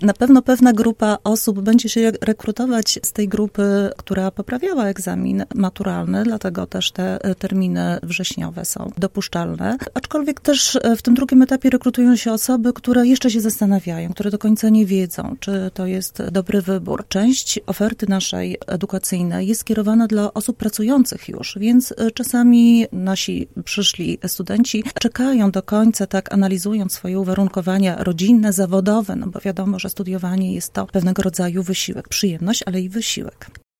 Na pewno pewna grupa osób będzie się rekrutować z tej grupy, która poprawiała egzamin maturalny, dlatego też te terminy wrześniowe są dopuszczalne. Aczkolwiek też w tym drugim etapie rekrutują się osoby, które jeszcze się zastanawiają, które do końca nie wiedzą, czy to jest dobry wybór. Część oferty naszej edukacyjnej jest skierowana dla osób pracujących już, więc czasami nasi przyszli studenci czekają do końca, tak analizując swoje uwarunkowania rodzinne, zawodowe, no bo wiadomo, że studiowanie jest to pewnego rodzaju wysiłek, przyjemność, ale i wysiłek.